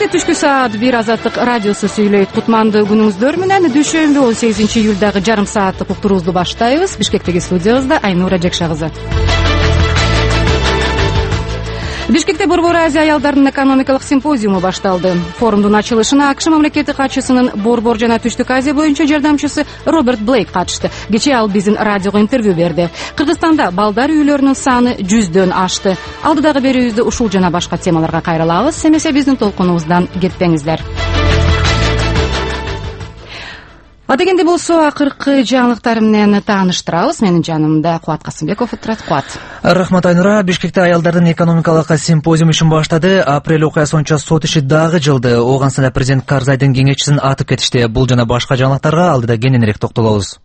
Түшкү саат 1 Азаттык радиосу сүйлөйт. Кутмандуу күнүңүздөр менен дүйшөмбү 18-июлдагы жарым сааттык уктуруубузду баштайбыз. Бишкектеги студиябызда Айнура Жекша кызы. Бишкекте Борбор Азия аялдарынын экономикалык симпозиуму башталды. Форумдун ачылышына АКШ мамлекети катчысынын Борбор жана Түштүк Азия боюнча жардамчысы Роберт Блейк катышты. Кечээ ал биздин радиого интервью берди. Кыргызстанда балдар үйлөрүнүн саны 100дөн ашты. Алдыдагы берүүбүздү ушул жана башка темаларга кайрылабыз. Эмесе биздин толкунубуздан кетпеңиздер. Адегенде болсо акыркы жаңылыктар менен тааныштырабыз. Менин жанымда Кубат Касымбеков отурат. Кубат. Рахмат Айнура. Бишкекте аялдардын экономикалык симпозиуму ишин баштады. Апрель окуясы боюнча сот иши дагы жылды. Ооганстанда президент Карзайдын кеңешчисин атып кетишти. Бул жана башка жаңылыктарга алдыда кененирээк токтолобуз.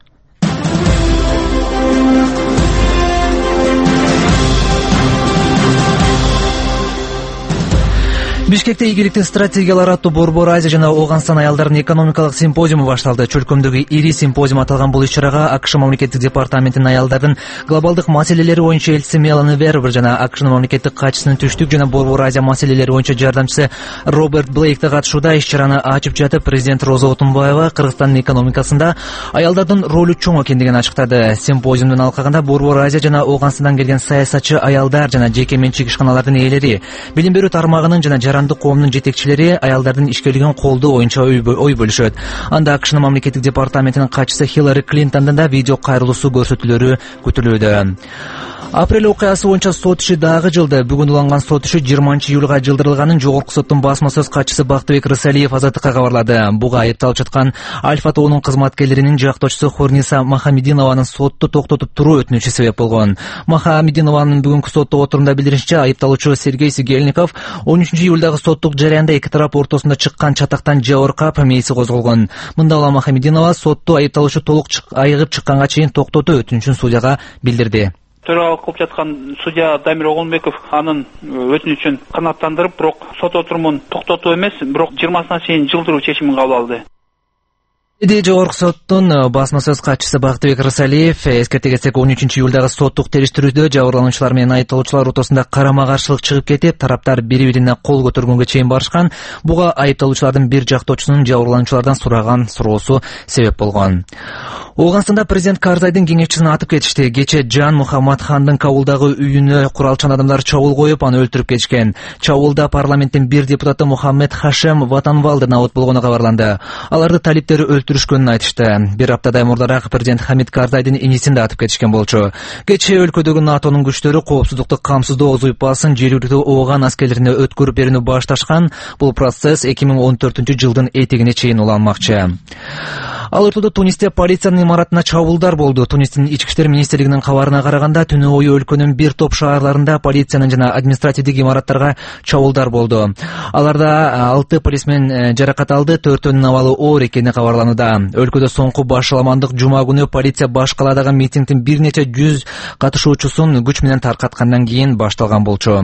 Бишкекте ийгиликтин стратегиялары аттуу Борбор Азия жана Ооганстан аялдарынын экономикалык симпозиуму башталды. Чөлкөмдөгү ири симпозиум аталган бул иш-чарага АКШ мамлекеттик департаментинин аялдардын глобалдык маселелери боюнча элчиси Мелани Вербер жана АКШнын мамлекеттик катчысынын Түштүк жана Борбор Азия маселелери боюнча жардамчысы Роберт Блейк да катышууда. Иш-чараны ачып жатып президент Роза Отунбаева Кыргызстандын экономикасында аялдардын ролу чоң экендигин ачыктады. Симпозиумдун алкагында Борбор Азия жана Ооганстандан келген саясатчы аялдар жана жеке менчик ишканалардын ээлери, билим берүү тармагынын жана жарандык коомдун жетекчилери аялдардын ишкерлигин колдоо боюнча ой бөлүшөт. Анда АКШнын мамлекеттик департаментинин катчысы Хиллари Клинтондун да видео кайрылуусу көрсөтүлөрү күтүлүүдө. Апрель окуясы боюнча сот иши дагы жылды. Бүгүн уланган сот иши 20-июлга жылдырылганын Жогорку соттун басма сөз катчысы Бактыбек Рысалиев Азаттыкка кабарлады. Буга айыпталып жаткан Альфа тобунун кызматкерлеринин жактоочусу Хорниса Махамединованын сотто токтотуп туруу өтүнүчү себеп болгон. Махамединованын бүгүнкү соттогу отурумда билдиришинче, айыпталуучу Сергей Сигельников 13-июлдагы соттук жараянда эки тарап ортосунда чыккан чатактан жабыркап мээси козголгон. Мында улам Махамединова сотту айыпталуучу толук айыгып чыкканга чейин токтотуу өтүнүчүн судьяга билдирди. Төрага кылып жаткан судья Дамир Огонбеков анын өтүнүчүн канааттандырып, бирок сот отурумун токтотуу эмес, бирок 20-сына чейин жылдыруу чечимин кабыл алды. Жогорку соттун басма сөз катчысы Бактыбек Рысалиев эскерте кетсек, 13-июлдагы соттук териштирүүдө жабырлануучулар менен айыпталуучулар ортосунда карама-каршылык чыгып кетип, тараптар бири-бирине кол көтөргөнгө чейин барышкан. Буга айыпталуучулардын бир жактоочусунун жабырлануучулардан сураган суроосу себеп болгон. Ооганстанда президент Карзайдын кеңешчисин атып кетишти. Кечээ Жан Мухаммад хандын Кабулдагы үйүнө куралчан адамдар чабуул коюп, аны өлтүрүп кетишкен. Чабуулда парламенттин бир депутаты Мухаммед Хашем Ватанвалды набыт болгону кабарланды. Аларды талиптери өлтүрүшкөнүн айтышты. Бир аптадай мурдараак президент Хамид Карзайдын инисин да атып кетишкен болчу. Кечээ өлкөдөгү НАТОнун күчтөрү коопсуздукту камсыздоо уюпасын жергиликтүү Ооган аскерлерине өткөрүп берүүнү башташкан. Бул процесс 2014-жылдын этегине чейин уланмакчы. Ал ортодо Тунисте полициянын имаратына чабуулдар болду. Тунистин ички иштер министрлигинин кабарына караганда, түнү бою өлкөнүн бир топ шаарларында полициянын жана административдик имараттарга чабуулдар болду. Аларда 6 полисмен жаракат алды, 4-өнүн абалы оор экени кабарланууда. Өлкөдө соңку башаламандык жума күнү полиция баш калаадагы митингдин бир нече 100 катышуучусун күч менен таркаткандан кийин башталган болчу.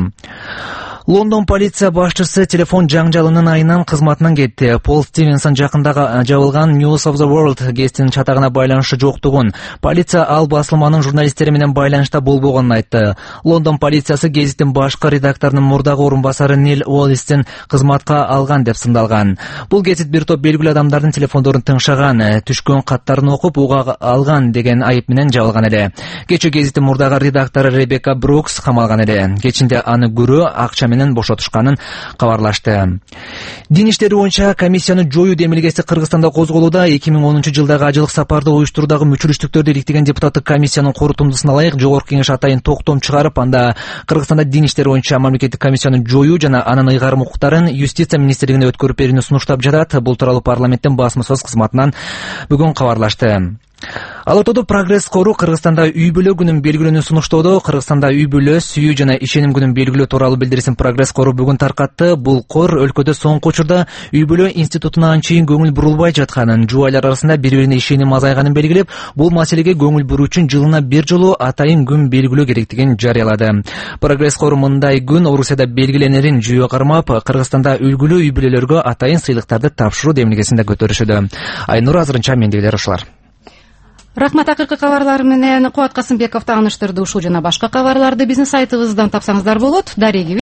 Лондон полиция башчысы телефон жаңжалынын айынан кызматынан кетти. Пол Стивенсон жакында жабылган News of the World гезитинин чатагына байланышы жоктугун, полиция ал басылманын журналисттери менен байланышта болбогонун айтты. Лондон полициясы гезиттин башкы редакторунун мурдагы орун басары Нил Уоллистин кызматка алган деп сындалган. Бул гезит бир топ белгилүү адамдардын телефондорун тыңшаган, түшкөн каттарын окуп уга алган деген айып менен жабылган эле. Кечээ гезиттин мурдагы редактору Ребекка Брукс камалган эле. Кечинде аны көрүү акча бошотушканын кабарлашты. Дин иштери боюнча комиссияны жоюу демилгеси Кыргызстанда козголууда. 2010-жылдагы ажылык сапарды уюштуруудагы мүчүрүштүктөрдү ириктеген депутаттык комиссиянын корутундусуна ылайык Жогорку кеңеш атайын токтом чыгарып, анда Кыргызстанда дин иштери боюнча мамлекеттик комиссияны жоюу жана анын ыйгарым укуктарын юстиция министрлигине өткөрүп берүүнү сунуштап жатат. Бул тууралуу парламенттин басма сөз кызматынан бүгүн кабарлашты. Ал ортодо Прогресс кору Кыргызстанда үй-бүлө күнүн белгилөөнү сунуштоодо. Кыргызстанда үй-бүлө, сүйүү жана ишеним күнүн белгилөө тууралуу билдирисин Прогресс кору бүгүн таркатты. Бул кор өлкөдө соңку учурда үй-бүлө институтуна анчейин көңүл бурулбай жатканын, жубайлар арасында бири-бирине ишеним азайганын белгилеп, бул маселеге көңүл буруу үчүн жылына бир жолу атайын күн белгилөө керектигин жарыялады. Прогресс кору мындай күн Орусияда белгиленерин жүйө кармап, Кыргызстанда үлгүлүү үй-бүлөлөргө атайын сыйлыктарды тапшыруу демилгесин да көтөрүшүүдө. Айнура, азырынча мендегилер ушулар. Рахмат. Акыркы кабарлар менен Кубат Касымбеков тааныштырды. Ушул жана башка кабарларды биздин сайтыбыздан тапсаңыздар болот.